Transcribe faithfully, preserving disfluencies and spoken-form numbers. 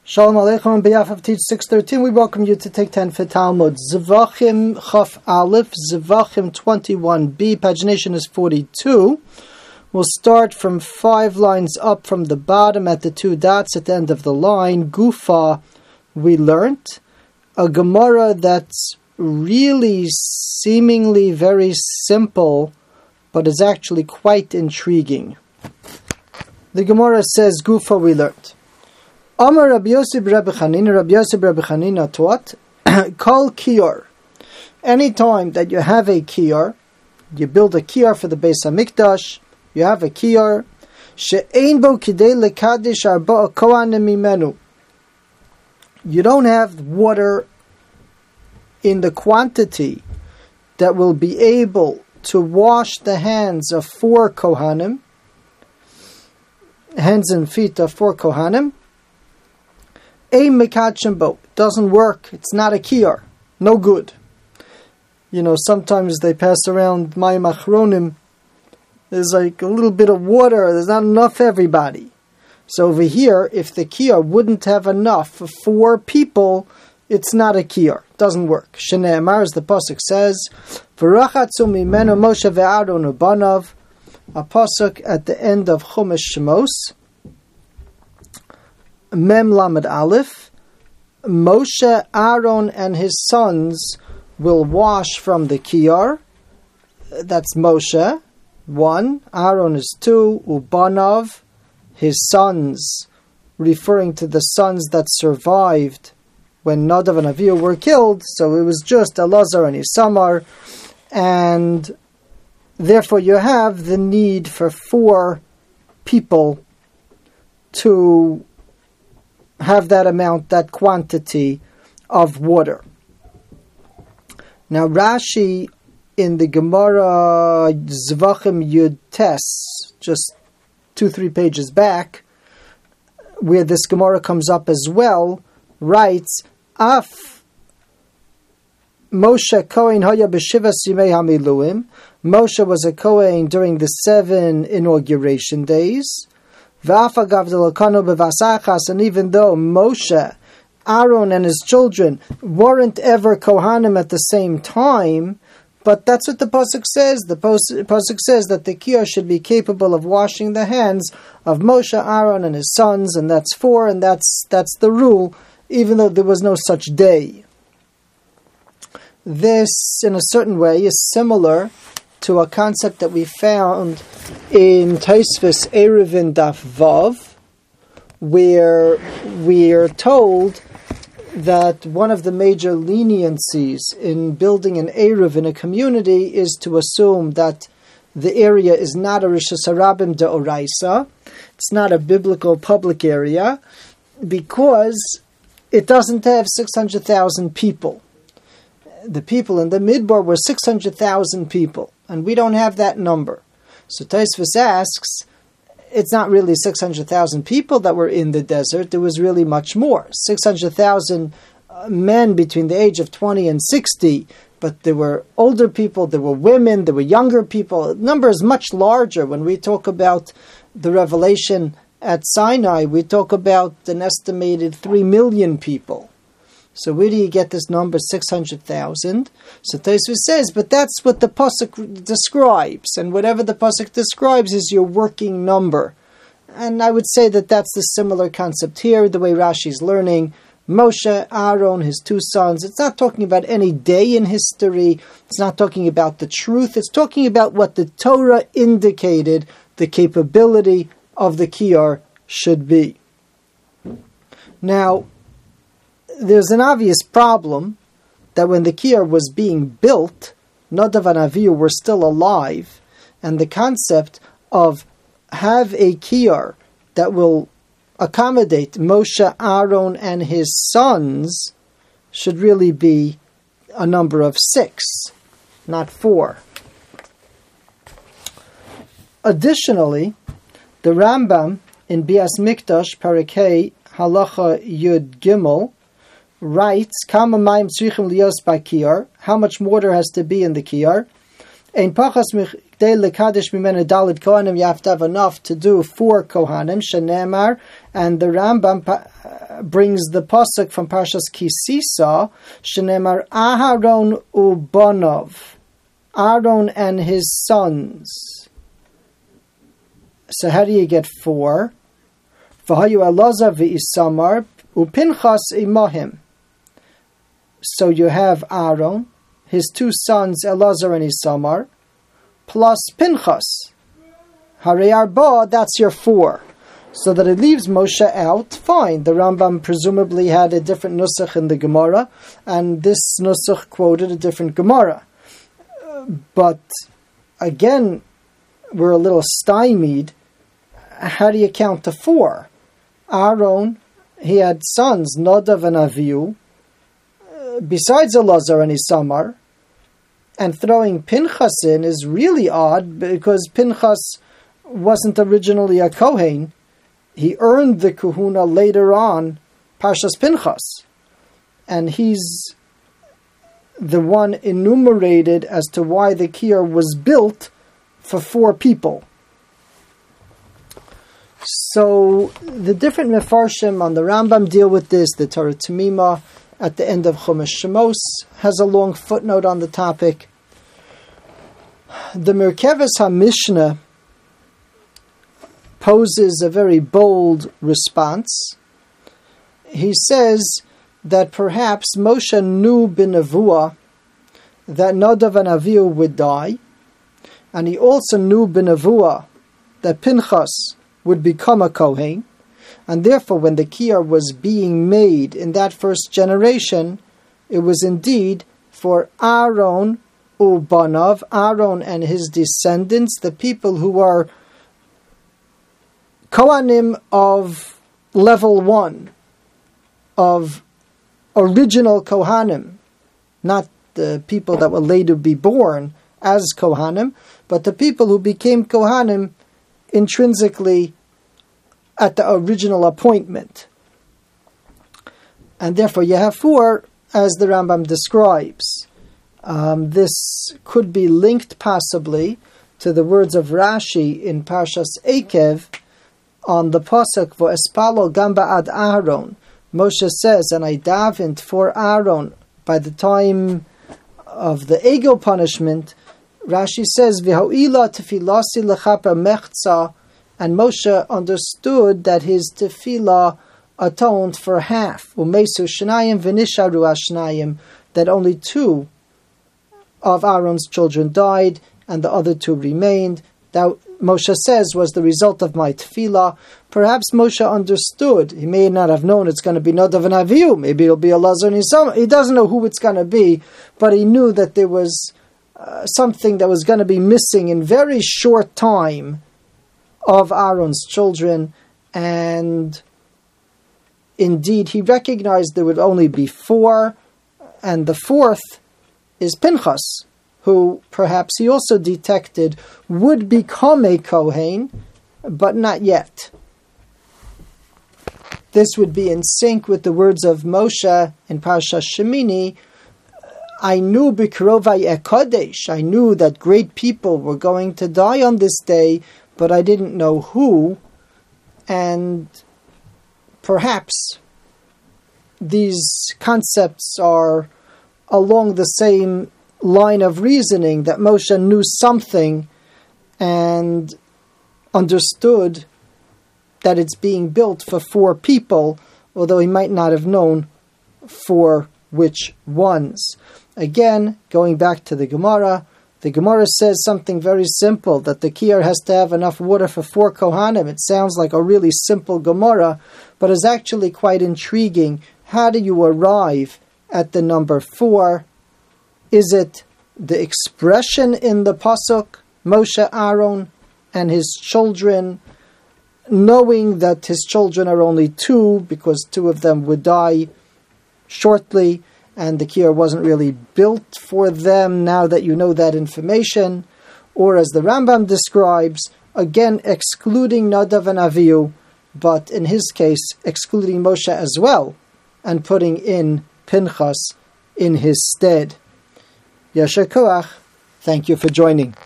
Shalom Aleichem. On behalf of Teach six thirteen, we welcome you to take ten for Talmud. Zvachim Chaf Aleph, Zvachim twenty-one b, pagination is forty-two. We'll start from five lines up from the bottom at the two dots at the end of the line. Gufa, we learnt. A Gemara that's really seemingly very simple, but is actually quite intriguing. The Gemara says, Gufa, we learnt. Amar Rabbi Yosef Rabbi Chanina, Rabbi Yosef Rabbi Chanina taught, Kol Kior. Anytime that you have a Kior, you build a Kior for the Beis HaMikdash, you have a Kior, she'ein bo kidei lekadish arba'a kohanim mimenu. You don't have water in the quantity that will be able to wash the hands of four Kohanim, hands and feet of four Kohanim. A mekachimbo doesn't work. It's not a kior. No good. You know, sometimes they pass around mayim achronim. There's like a little bit of water. There's not enough for everybody. So over here, if the kior wouldn't have enough for four people, it's not a kior. Doesn't work. Shneimar, as the pasuk says, "V'rachatzu mimenu Moshe ve'Aaron ubanav." A pasuk at the end of Chumash Shemos. Mem Lamed Aleph, Moshe, Aaron, and his sons will wash from the Kior. That's Moshe, one. Aaron is two. Ubanav, his sons, referring to the sons that survived when Nadav and Avihu were killed. So it was just Elazar and Isamar. And therefore you have the need for four people to have that amount, that quantity of water. Now Rashi in the Gemara Zvachim Yud Tes, just two, three pages back, where this Gemara comes up as well, writes, Af Moshe Kohen Haya B'Shivas Yimei HaMiluim. Moshe was a Kohen during the seven inauguration days. And even though Moshe, Aaron, and his children weren't ever Kohanim at the same time, but that's what the pasuk says. The pasuk says that the Kior should be capable of washing the hands of Moshe, Aaron, and his sons, and that's four, and that's that's the rule, even though there was no such day. This, in a certain way, is similar to a concept that we found in Tosfos Eruvin Daf Vav, where we are told that one of the major leniencies in building an Eruv in a community is to assume that the area is not a Rishus Harabim De'oraisa, it's not a biblical public area, because it doesn't have six hundred thousand people. The people in the Midbar were six hundred thousand people, and we don't have that number. So Tosfos asks, it's not really six hundred thousand people that were in the desert, there was really much more. six hundred thousand uh, men between the age of twenty and sixty, but there were older people, there were women, there were younger people. The number is much larger. When we talk about the revelation at Sinai, we talk about an estimated three million people. So where do you get this number, six hundred thousand? So Tosfos says, but that's what the pasuk describes, and whatever the pasuk describes is your working number. And I would say that that's the similar concept here, the way Rashi's learning. Moshe, Aaron, his two sons. It's not talking about any day in history. It's not talking about the truth. It's talking about what the Torah indicated the capability of the Kior should be. Now, there's an obvious problem that when the Kior was being built, Nadav and Avihu were still alive, and the concept of have a Kior that will accommodate Moshe, Aaron, and his sons should really be a number of six, not four. Additionally, the Rambam in Bias Mikdash, Parakei, Halacha Yud Gimel, writes, Kama mayim tzrichim liyos b'kior, how much water has to be in the kior. Ein pachas michdei lekadesh mimenu dalid kohanim, you have to have enough to do four kohanim, shenemar, and the Rambam brings the pasuk from Parshas Kisisa, Shenemar Aharon Ubonov, Aaron and his sons. So how do you get four? V'hayu Elazar v'isamar uPinchas imahim. So you have Aaron, his two sons Elazar and Isamar, plus Pinchas. Harei arba, that's your four. So that it leaves Moshe out, fine. The Rambam presumably had a different nusach in the Gemara, and this nusach quoted a different Gemara. But again, we're a little stymied. How do you count to four? Aaron, he had sons, Nadav and Avihu, besides Elazar and Isamar, and throwing Pinchas in is really odd because Pinchas wasn't originally a Kohen. He earned the kahuna later on, Parshas Pinchas, and he's the one enumerated as to why the kior was built for four people. So the different mefarshim on the Rambam deal with this. The Torah Tamima at the end of Chumash Shemos has a long footnote on the topic. The Merkeves HaMishnah poses a very bold response. He says that perhaps Moshe knew b'nevuah that Nadav and Avihu would die, and he also knew b'nevuah that Pinchas would become a Kohen, and therefore when the kior was being made in that first generation, it was indeed for Aaron uBanav, Aaron and his descendants, the people who are Kohanim of level one, of original Kohanim, not the people that will later be born as Kohanim, but the people who became Kohanim intrinsically at the original appointment. And therefore you have four, as the Rambam describes. Um, this could be linked possibly to the words of Rashi in Parshas Ekev, on the pasuk V'espalo gamba ad Aaron. Moshe says, and I davened for Aaron by the time of the ego punishment. Rashi says, V'ho'ila tefilasi lechaper mechza, and Moshe understood that his tefillah atoned for half. Umesu shnayim v'nisharu ashnayim, that only two of Aaron's children died, and the other two remained. That Moshe says was the result of my tefillah. Perhaps Moshe understood. He may not have known it's going to be Nadav and Avihu. Maybe it'll be Elazar and Isamar. He doesn't know who it's going to be, but he knew that there was uh, something that was going to be missing in very short time of Aaron's children, and indeed he recognized there would only be four, and the fourth is Pinchas, who perhaps he also detected would become a Kohen, but not yet. This would be in sync with the words of Moshe in Parshas Shemini, I knew B'krovai Ekodesh, I knew that great people were going to die on this day, but I didn't know who, and perhaps these concepts are along the same line of reasoning, that Moshe knew something and understood that it's being built for four people, although he might not have known for which ones. Again, going back to the Gemara, the Gemara says something very simple, that the kior has to have enough water for four Kohanim. It sounds like a really simple Gemara, but is actually quite intriguing. How do you arrive at the number four? Is it the expression in the pasuk, Moshe, Aaron, and his children, knowing that his children are only two, because two of them would die shortly, and the kior wasn't really built for them now that you know that information? Or as the Rambam describes, again excluding Nadav and Avihu, but in his case excluding Moshe as well, and putting in Pinchas in his stead. Yasher Koach, thank you for joining.